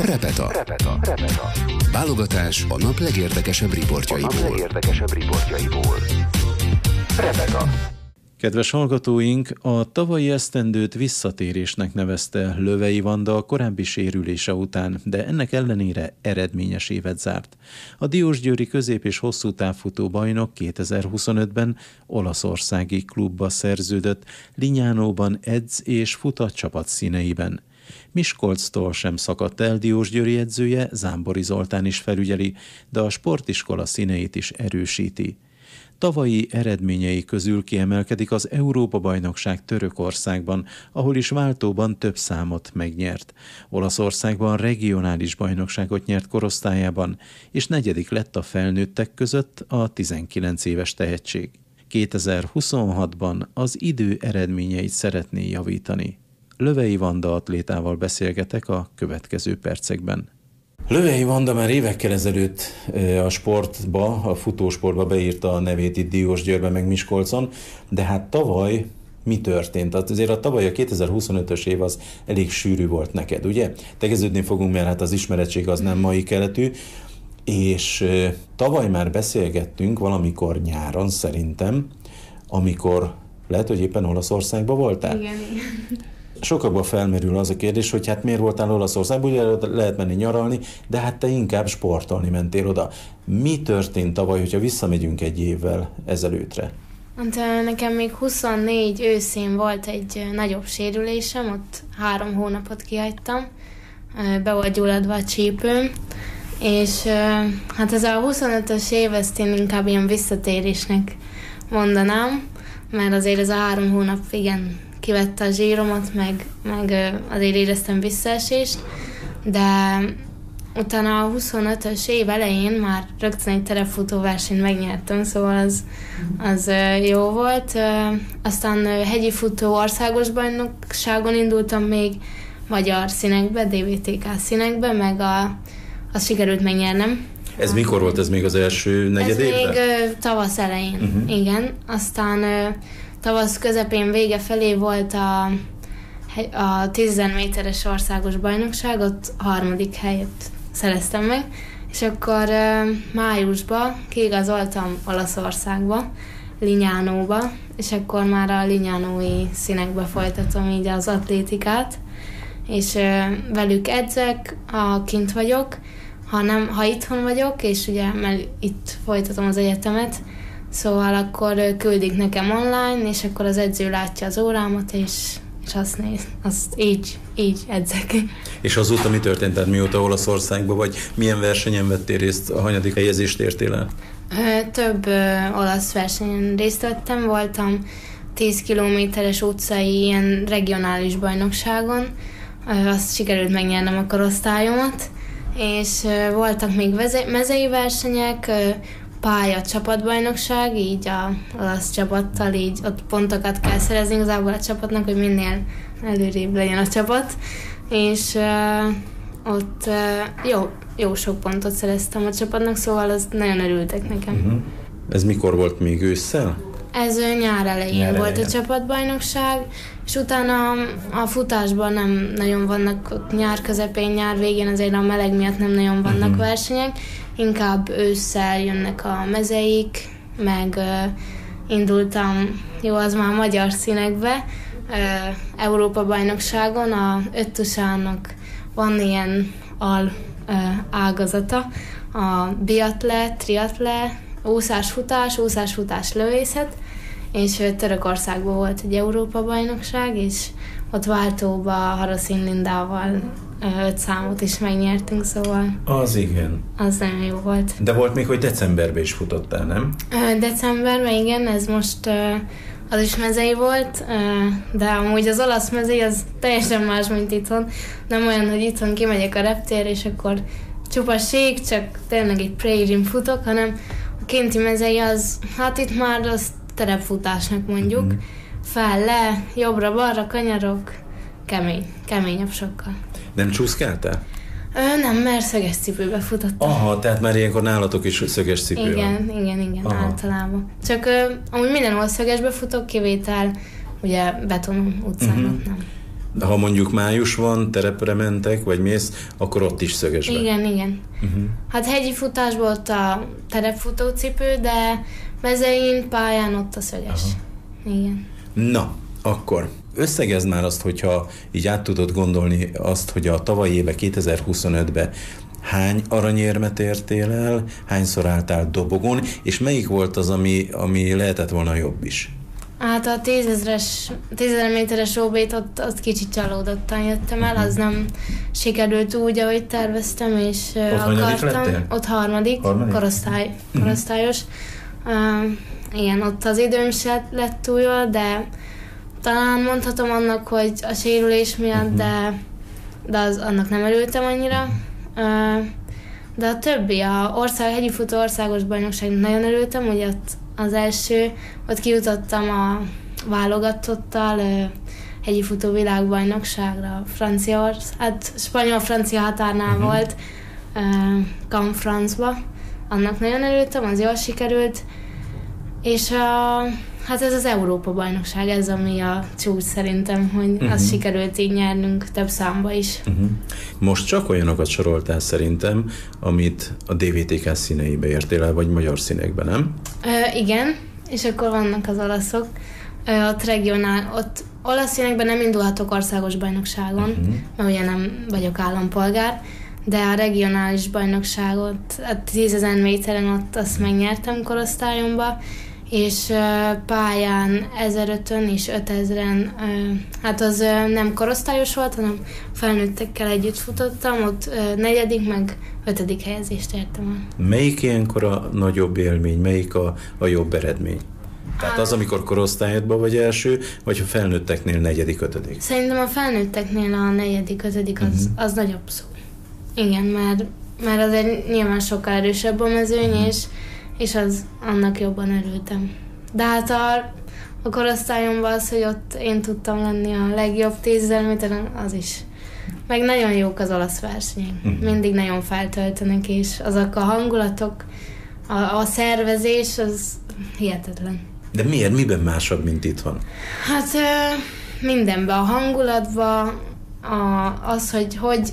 Repeta. Repeta. Repeta. Válogatás a nap legérdekesebb riportjaiból. A nap legérdekesebb riportjaiból. Repeta. Kedves hallgatóink, a tavalyi esztendőt visszatérésnek nevezte Lövei Vanda a korábbi sérülése után, de ennek ellenére eredményes évet zárt. A diósgyőri közép- és hosszú távfutó bajnok kétezer-huszonötben olaszországi klubba szerződött, Lignánóban edz és fut a csapat színeiben. Miskolctól sem szakadt el diósgyőri edzője, Zámbori Zoltán is felügyeli, de a sportiskola színeit is erősíti. Tavalyi eredményei közül kiemelkedik az Európa-bajnokság Törökországban, ahol is váltóban több számot megnyert. Olaszországban regionális bajnokságot nyert korosztályában, és negyedik lett a felnőttek között a tizenkilenc éves tehetség. kétezer-huszonhatban az idő eredményeit szeretné javítani. Lövei Vanda atlétával beszélgetek a következő percekben. Lövei Vanda már évekkel ezelőtt a sportba, a futósportba beírta a nevét itt Diósgyőrben meg Miskolcon, de hát tavaly mi történt? Azért a tavaly a kétezer-huszonötös év az elég sűrű volt neked, ugye? Tegeződni fogunk, mert hát az ismeretség az nem mai keletű, és tavaly már beszélgettünk valamikor nyáron szerintem, amikor lehet, hogy éppen Olaszországban voltál? Igen, igen. Sokakban felmerül az a kérdés, hogy hát miért voltál Olaszországban, ugye lehet menni nyaralni, de hát te inkább sportolni mentél oda. Mi történt tavaly, hogyha visszamegyünk egy évvel ezelőttre? Hát nekem még huszonnégy őszén volt egy nagyobb sérülésem, ott három hónapot kihagytam, be volt gyulladva a csípőm, és hát ez a huszonötös év, ezt én inkább ilyen visszatérésnek mondanám, mert azért ez a három hónap igen kivette a zsíromat, meg, meg azért éreztem visszaesést, de utána a huszonötös év elején már rögtön egy terepfutóversenyt megnyertem, szóval az, az jó volt. Aztán hegyi futó országos bajnokságon indultam még magyar színekbe, dé vé té ká színekbe, meg a, azt sikerült megnyernem. Ez mikor volt? Ez még az első negyed évben? Ez még tavasz elején, uh-huh. igen. Aztán tavasz közepén vége felé volt a, a tízezer méteres országos bajnokság, ott harmadik helyet szereztem meg, és akkor uh, májusban kiigazoltam Olaszországba, Lignánóba, és akkor már a lignánói színekbe folytatom így az atlétikát, és uh, velük edzek, ha kint vagyok, ha, nem, ha itthon vagyok, és ugye mert itt folytatom az egyetemet, szóval akkor küldik nekem online, és akkor az edző látja az órámat, és, és azt néz, azt így, így edzek. És azóta mi történt? Tehát mióta Olaszországban vagy, milyen versenyen vettél részt, a hanyadik helyezést értél el? Több ö, olasz versenyen részt vettem, voltam tíz kilométeres utcai ilyen regionális bajnokságon, ö, azt sikerült megnyernem a korosztályomat, és ö, voltak még veze- mezei versenyek, ö, pálya csapatbajnokság, így a olasz csapattal, így ott pontokat kell szerezni igazából a csapatnak, hogy minél előrébb legyen a csapat, és uh, ott uh, jó, jó sok pontot szereztem a csapatnak, szóval az nagyon örültek nekem. Uh-huh. Ez mikor volt, még ősszel? Ez uh, nyár elején nyár volt elején. A csapatbajnokság, és utána a futásban nem nagyon vannak, nyár közepén, nyár végén azért a meleg miatt nem nagyon vannak uh-huh. versenyek, inkább ősszel jönnek a mezeik, meg uh, indultam, jó, az már magyar színekbe, uh, Európa-bajnokságon, a öttusának van ilyen al uh, ágazata, a biatle, triatle, úszás-futás, úszás-futás lövészet, és uh, Törökországban volt egy Európa-bajnokság, és ott váltóba Haraszin Lindával öt számot is megnyertünk, szóval... Az igen. Az nagyon jó volt. De volt még, hogy decemberben is futottál, nem? Decemberben, igen, ez most az is mezei volt, de amúgy az olasz mezei az teljesen más, mint itthon. Nem olyan, hogy itthon kimegyek a reptér, és akkor csupa sík, csak tényleg egy prairie-n futok, hanem a kinti mezei az, hát itt már az terepfutásnak mondjuk. Mm-hmm. Fel, le, jobbra-balra, kanyarok, kemény, keményebb sokkal. Nem csúszkáltál? Ö, nem, mert szöges cipőbe futottam. Aha, tehát már ilyenkor nálatok is szöges cipő igen, van. Igen, igen, igen, általában. Csak ö, amúgy mindenhol szögesbe futok, kivétel ugye betonon utcán, uh-huh. nem. Ha mondjuk május van, terepre mentek, vagy mész, akkor ott is szögesbe. Igen, igen. Uh-huh. Hát hegyi futásból ott a terepfutócipő, de mezőin, pályán ott a szöges. Aha. Igen. Na, akkor összegezd már azt, hogyha így át tudod gondolni azt, hogy a tavalyi éve kétezer-huszonötben hány aranyérmet értél el, hányszor álltál dobogon, és melyik volt az, ami, ami lehetett volna jobb is? Hát a tízezres, tízezer méteres ó bét ott, ott kicsit csalódottan jöttem el, az nem sikerült úgy, ahogy terveztem, és ott akartam. Ott harmadik, harmadik? Korosztály, korosztályos. Uh, igen, ott az időm se lett túl jól, de talán mondhatom annak, hogy a sérülés miatt, uh-huh. de, de az, annak nem örültem annyira. Uh, de a többi, a ország, hegyi futó országos bajnokságnak nagyon örültem, hogy ott az első, ott kijutottam a válogatottal uh, hegyi futó világbajnokságra, Franciaország, hát spanyol-francia határnál uh-huh. volt, uh, Canfrancba. Annak nagyon örültem, az jól sikerült. És a, hát ez az Európa-bajnokság, ez ami a csúcs szerintem, hogy uh-huh. azt sikerült így nyernünk több számba is. Uh-huh. Most csak olyanokat soroltál szerintem, amit a dé vé té ká színeibe értél el, vagy magyar színekben, nem? Ö, igen, és akkor vannak az olaszok. Ö, ott regionál, ott olasz színekben nem indulhatok országos bajnokságon, uh-huh. mert ugye nem vagyok állampolgár, de a regionális bajnokságot, a tízezer méteren ott azt megnyertem korosztályomba, és pályán ezerötön és ötezren, hát az nem korosztályos volt, hanem felnőttekkel együtt futottam, ott negyedik, meg ötödik helyezést értem el. Melyik ilyenkor a nagyobb élmény, melyik a, a jobb eredmény? Tehát az, amikor korosztályodban vagy első, vagy a felnőtteknél negyedik, ötödik? Szerintem a felnőtteknél a negyedik, ötödik az, uh-huh. az nagyobb szó. Igen, mert, mert azért nyilván sokkal erősebb a mezőny, uh-huh. és, és az annak jobban örültem. De hát a, a korosztályomban az, hogy ott én tudtam lenni a legjobb tízezer méteren, az is. Meg nagyon jók az olasz versenyek. Uh-huh. Mindig nagyon feltöltenek, és azok a hangulatok, a, a szervezés, az hihetetlen. De miért? Miben másabb, mint itthon? Hát mindenben. A hangulatban, a, az, hogy hogy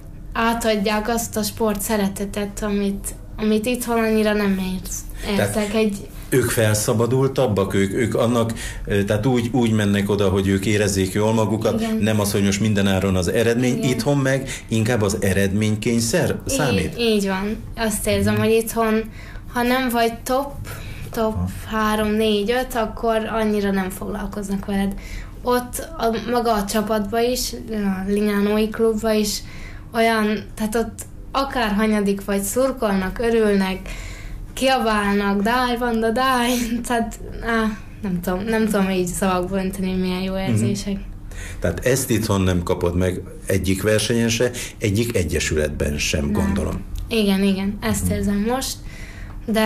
átadják azt a sport szeretetet, amit, amit itthon annyira nem érsz. Értek egy... Ők felszabadultabbak, ők, ők annak, tehát úgy, úgy mennek oda, hogy ők érezzék jól magukat, igen. Nem az, hogy most mindenáron az eredmény, igen. Itthon meg inkább az eredménykényszer számít? Így, így van. Azt érzem, hogy itthon, ha nem vagy top, top három, négy, öt, akkor annyira nem foglalkoznak veled. Ott a, maga a csapatban is, a Lignánói klubban is olyan, tehát ott akár hanyadik vagy, szurkolnak, örülnek, kiabálnak, dáj, Vanda, dáj, tehát á, nem tudom, nem tudom így szavakba önteni, milyen jó érzések. Mm-hmm. Tehát ezt itthon nem kapod meg egyik versenyen se, egyik egyesületben sem, nem. Gondolom. Igen, igen, ezt érzem most, de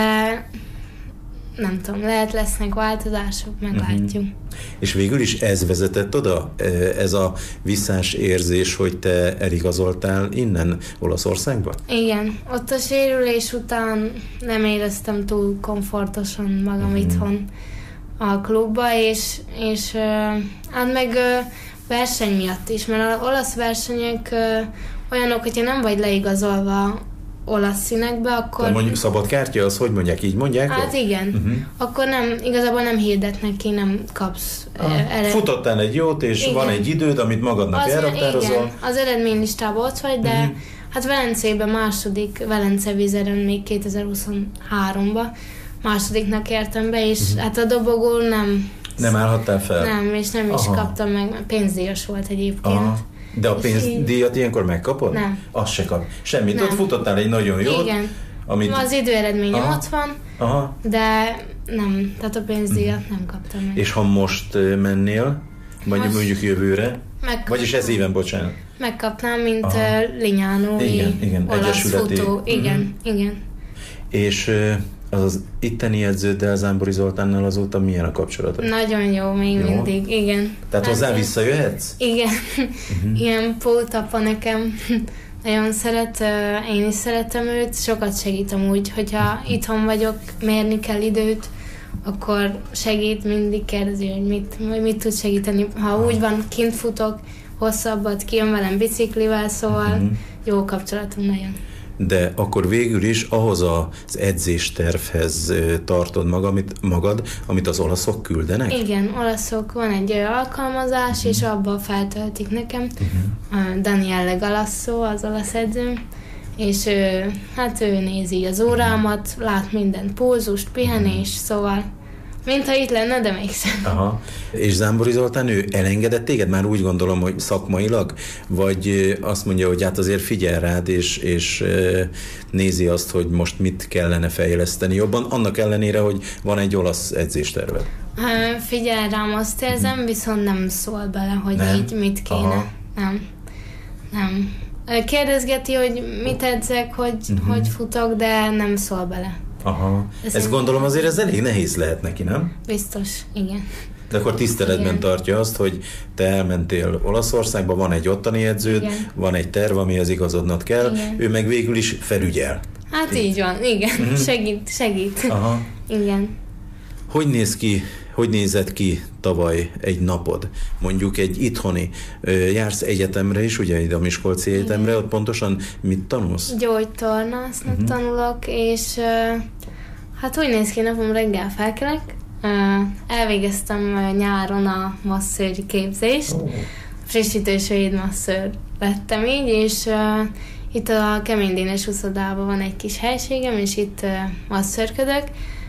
nem tudom, lehet lesznek változások, meglátjuk. Uh-huh. És végül is ez vezetett oda? Ez a visszás érzés, hogy te eligazoltál innen Olaszországba? Igen. Ott a sérülés után nem éreztem túl komfortosan magam uh-huh. itthon a klubba, és, és hát meg verseny miatt is, mert az olasz versenyek olyanok, hogyha nem vagy leigazolva olasz színekbe, akkor... De mondjuk szabadkártya, az hogy mondják? Így mondják? Hát igen. Uh-huh. Akkor nem, igazából nem hirdetnek ki, nem kapsz ah, ered... Futottál egy jót, és igen. Van egy időd, amit magadnak az, elraktározol. Igen, az eredménylistában ott vagy, de uh-huh. hát Velencében második, Velence vizeren még kétezer-huszonháromban másodiknak értem be, és uh-huh. hát a dobogón nem... Nem állhattál fel? Nem, és nem Aha. is kaptam meg, pénzdíjas volt egyébként. Aha. De a pénzdíjat ilyenkor megkapod? Nem. Azt se kap. Semmit. Nem. Ott futottál egy nagyon jót. Igen. Amit... Az időeredményem Aha. ott van, Aha. de nem. Tehát a pénzdíjat uh-huh. nem kaptam meg. És ha most mennél, vagy most... mondjuk jövőre, megkaptam. Vagyis ez éven, bocsánat. Megkapnám, mint uh, Lignánói igen, igen, olasz futó. Igen, uh-huh. igen. És az itteni edződdel, Zámbori Zoltánnal azóta milyen a kapcsolatod? Nagyon jó, még jó? mindig, igen. Tehát hát hozzá visszajöhetsz? Igen, uh-huh. ilyen pótapa nekem. Nagyon szeret, én is szeretem őt, sokat segítem úgy, hogyha uh-huh. itthon vagyok, mérni kell időt, akkor segít, mindig kérdezi, hogy mit, mit tud segíteni. Ha uh-huh. úgy van, kint futok, hosszabbat, kijön velem biciklivel, szóval uh-huh. jó kapcsolatunk nagyon. De akkor végül is ahhoz az edzéstervhez tartod magad, amit, magad, amit az olaszok küldenek? Igen, olaszok, van egy alkalmazás, uh-huh. és abban feltöltik nekem. Uh-huh. Daniele Galasso, az olasz edzőm, és ő, hát ő nézi az órámat, lát minden pulzust, pihenés, szóval mintha itt lenne, de mégsem. Aha. És Zámbori Zoltán, ő elengedett téged? Már úgy gondolom, hogy szakmailag? Vagy azt mondja, hogy hát azért figyel rád, és, és nézi azt, hogy most mit kellene fejleszteni jobban, annak ellenére, hogy van egy olasz edzésterved? Figyel rám, azt érzem, viszont nem szól bele, hogy nem? Így mit kéne. Aha. Nem. Nem. Kérdezgeti, hogy mit edzek, hogy, uh-huh. hogy futok, de nem szól bele. Aha. Ez Ezt gondolom azért ez elég nehéz lehet neki, nem? Biztos, igen. De akkor tiszteletben igen. tartja azt, hogy te elmentél Olaszországba, van egy ottani edződ, igen. van egy terv, amihez igazodnod kell, igen. ő meg végül is felügyel. Hát így, így van, igen. Mm-hmm. Segít, segít. Aha. Igen. Hogy néz ki, hogy nézett ki tavaly egy napod? Mondjuk egy itthoni, jársz egyetemre is, ugye ide a Miskolci Egyetemre, ott pontosan mit tanulsz? Gyógytornásznak uh-huh. tanulok, és hát úgy néz ki napom, reggel felkelek, elvégeztem nyáron a masszőri képzést, oh. frissítős védmasszőr lettem így, és itt a Keménydénes úszodában van egy kis helységem, és itt masszőrködök.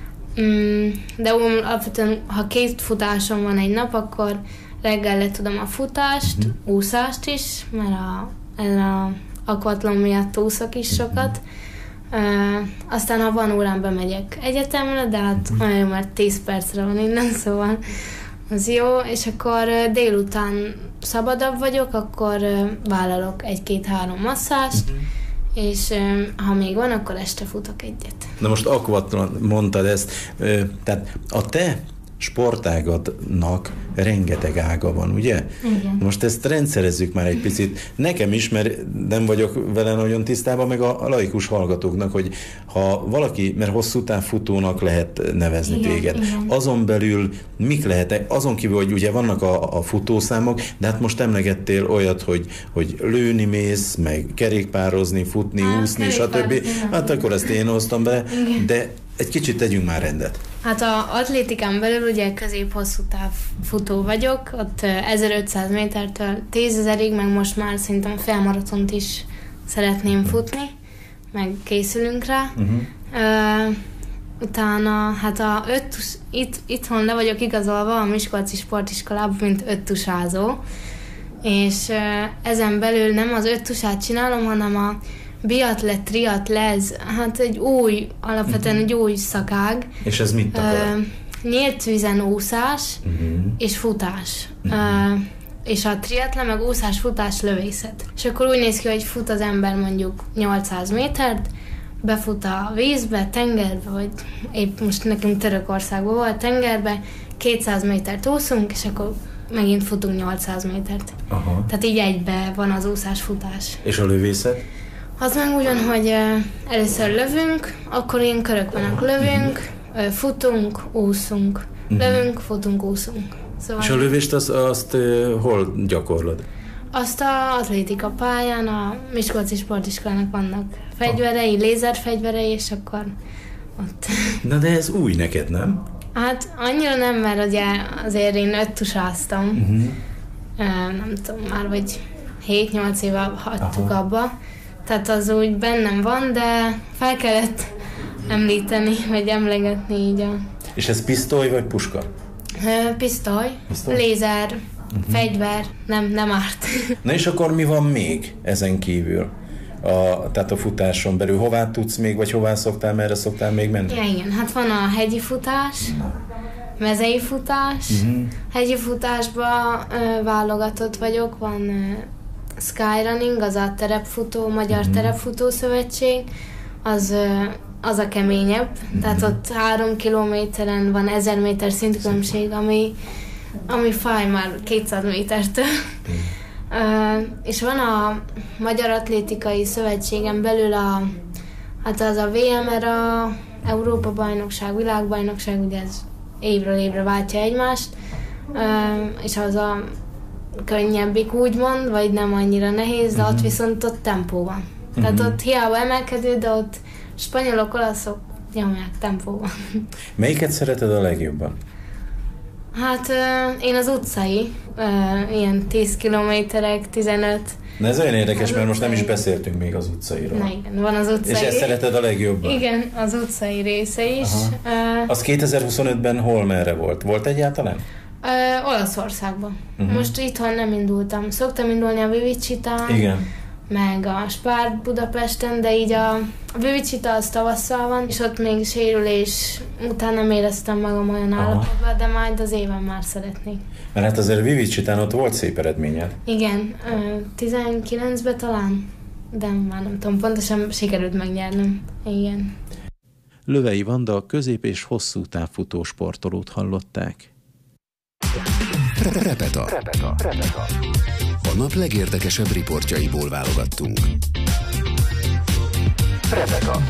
De alapvetően, ha két futásom van egy nap, akkor reggel le tudom a futást, uh-huh. úszást is, mert a, a akvatlon miatt úszok is sokat. Uh, aztán, ha van órán, bemegyek egyetemre, de hát uh-huh. olyan jó, mert tíz percre van innen, szóval az jó. És akkor délután szabadabb vagyok, akkor vállalok egy-két-három masszást, uh-huh. és ha még van, akkor este futok egyet. Na most akvatlon mondtad ezt, tehát a te sportágadnak rengeteg ága van, ugye? Igen. Most ezt rendszerezzük már egy picit. Nekem is, mert nem vagyok vele nagyon tisztában, meg a laikus hallgatóknak, hogy ha valaki, mert hosszú távfutónak lehet nevezni igen, téged. Igen. Azon belül mik lehetek? Azon kívül, hogy ugye vannak a, a futószámok, de hát most emlegettél olyat, hogy, hogy lőni mész, meg kerékpározni, futni, hát, úszni, stb. Hát akkor ezt én hoztam be, igen. de egy kicsit tegyünk már rendet. Hát a atlétikán belül ugye közép-hosszú táv futó vagyok, ott ezerötszáz métertől tízezerig, meg most már szerintem félmaratont is szeretném futni, meg készülünk rá. Uh-huh. Uh, utána, hát a öt, itt, itthon le vagyok igazolva a Miskolci Sportiskolában, mint öttusázó, és uh, ezen belül nem az öttusát csinálom, hanem a biatlet, triatlez, hát egy új, alapvetően uh-huh. egy új szakág. És ez mit akar? Uh, nyílt vízen úszás uh-huh. és futás. Uh-huh. Uh, és a triatlen meg úszás, futás, lövészet. És akkor úgy néz ki, hogy fut az ember mondjuk nyolcszáz métert, befut a vízbe, tengerbe, vagy épp most nekünk Törökországban volt tengerbe, kétszáz métert úszunk, és akkor megint futunk nyolcszáz métert. Aha. Tehát így egybe van az úszás-futás. És a lövészet? Az meg ugyan, hogy uh, először lövünk, akkor ilyen körök vannak, lövünk, uh, futunk, úszunk, uh-huh. lövünk, futunk, úszunk. Szóval és a lövést azt, azt uh, hol gyakorlod? Azt az atlétika pályán, a Miskolci Sportiskolának vannak fegyverei, lézerfegyverei, és akkor ott... Na de ez új neked, nem? Hát annyira nem, mert ugye azért én öttusáztam, uh-huh. uh, nem tudom, már vagy hét-nyolc éve hagytuk Aha. abba. Tehát az úgy bennem van, de fel kellett említeni, vagy emlegetni így a... És ez pisztoly vagy puska? Pisztoly, pisztoly? Lézer, uh-huh. fegyver, nem, nem árt. Na és akkor mi van még ezen kívül? A, tehát a futáson belül hová tudsz még, vagy hová szoktál, merre szoktál még menni? Ja, igen, hát van a hegyi futás, mezei futás. Uh-huh. Hegyi futásban ö, válogatott vagyok, van... Ö, Skyrunning, az a terepfutó, Magyar uh-huh. Terepfutó Szövetség, az, az a keményebb, uh-huh. tehát ott három kilométeren van ezer méter szintkülönbség, ami, ami fáj már kétszáz métertől. Uh-huh. uh, és van a Magyar Atlétikai Szövetségen belül a, hát az a vé em er, a Európa-bajnokság, világbajnokság, ugye ez évről évre váltja egymást, uh, és az a könnyebbik úgymond, vagy nem annyira nehéz, de uh-huh. ott viszont ott tempó van. Uh-huh. Tehát ott hiába emelkedő, de ott spanyolok, olaszok nyomják tempóban. Melyiket szereted a legjobban? Hát uh, én az utcai, uh, ilyen tíz kilométerek, tizenöt. Na ez olyan érdekes, mert most nem is beszéltünk még az utcairól. Na igen, van az utcai. És ezt szereted a legjobban? Igen, az utcai része is. Uh, az kétezer-huszonötben hol merre volt? Volt egyáltalán? Uh, Olaszországban. Uh-huh. Most itthon nem indultam. Szoktam indulni a Vivicitán. Igen. Meg a Spár Budapesten, de így a, a Vivicita az tavasszal van, és ott még sérülés után nem éreztem magam olyan állapotban, de majd az éven már szeretnék. Mert hát azért a Vivicitán ott volt szép eredményed. Igen, tizenkilencben talán, de már nem tudom, pontosan sikerült megnyernem. Igen. Lövei Vanda a közép- és hosszú távfutó sportolót hallották. Repeta. Repeta. Repeta. A nap legérdekesebb riportjaiból válogattunk. Repeta.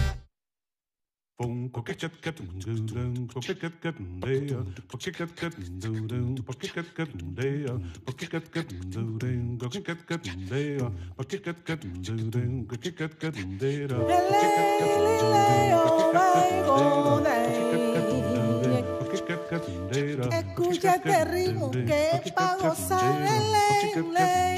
Escucha este ritmo que es pa' gozar el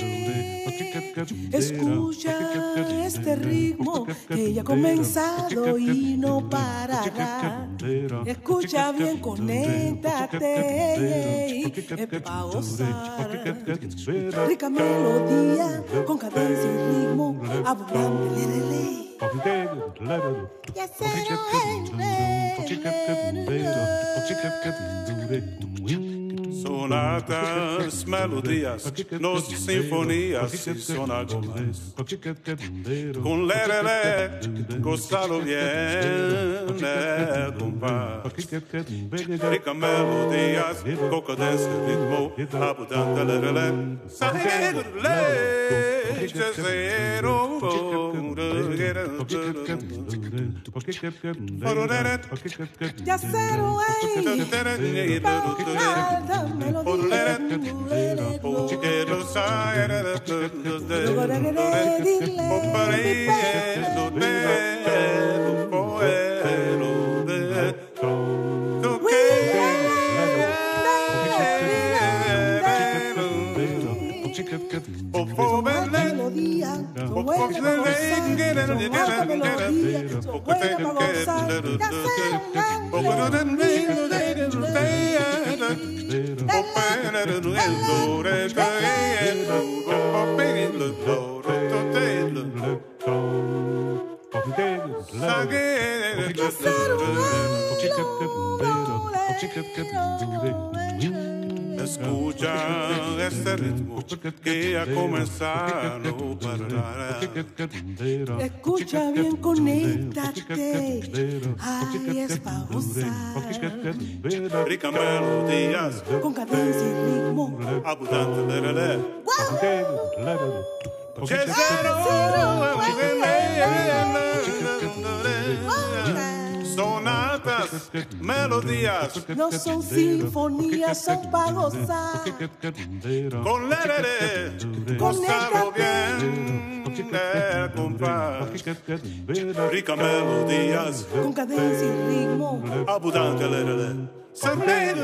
Escucha este ritmo que ya ha comenzado y no parará. Escucha bien, conéctate, es pa' gozar. Rica melodía con cadencia y ritmo abundante, lelele. Ya cero Sonatas, melodías, nos sinfonías y sonagomas. Con lerele, gozalo bien, el compás. Rica melodías, con cadencia y ritmo abundante, lelele. Sangre, cero, ya cero es Escucha este ritmo que ha comenzado para. Escucha bien, conéctate, ay, es pa' gozar. Rica melodías con cadencia y ritmo abundante, lelele. Sonatas, melodías, no son sinfonías, son pa' gozar. Con lerere, gozalo bien, el compás. Rica melodías con cadencia y ritmo abundante, lelele.